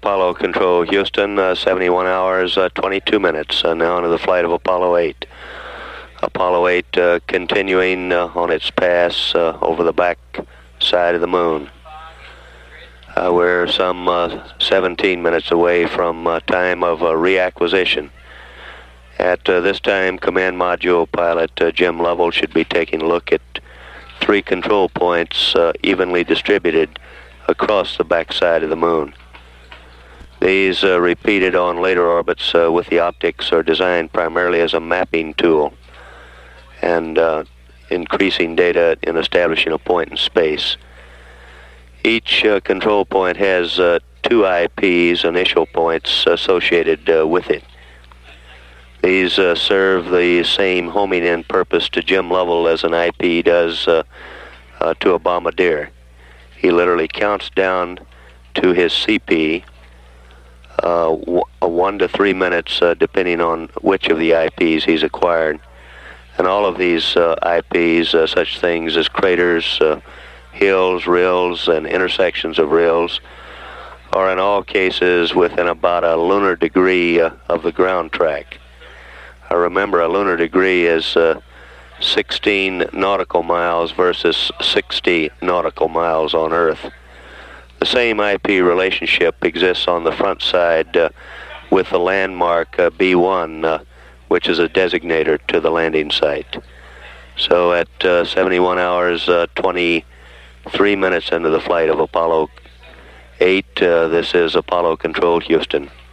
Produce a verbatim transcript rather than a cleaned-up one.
Apollo Control Houston, uh, seventy-one hours, uh, twenty-two minutes, uh, now into the flight of Apollo eight. Apollo eight uh, continuing uh, on its pass uh, over the back side of the moon. Uh, we're some uh, seventeen minutes away from uh, time of uh, reacquisition. At uh, this time, Command Module Pilot uh, Jim Lovell should be taking a look at three control points uh, evenly distributed across the backside of the moon. These uh, repeated on later orbits uh, with the optics are designed primarily as a mapping tool and uh, increasing data in establishing a point in space. Each uh, control point has uh, two I Ps, initial points, associated uh, with it. These uh, serve the same homing in purpose to Jim Lovell as an I P does uh, uh, to a bombardier. He literally counts down to his C P uh, w one to three minutes, uh, depending on which of the I Ps he's acquired. And all of these uh, I Ps, uh, such things as craters, uh, hills, rills, and intersections of rills, are in all cases within about a lunar degree uh, of the ground track. I remember a lunar degree is uh, sixteen nautical miles versus sixty nautical miles on Earth. The same I P relationship exists on the front side uh, with the landmark uh, B one, uh, which is a designator to the landing site. So at uh, seventy-one hours, uh, twenty-three minutes into the flight of Apollo eight, uh, this is Apollo Control Houston.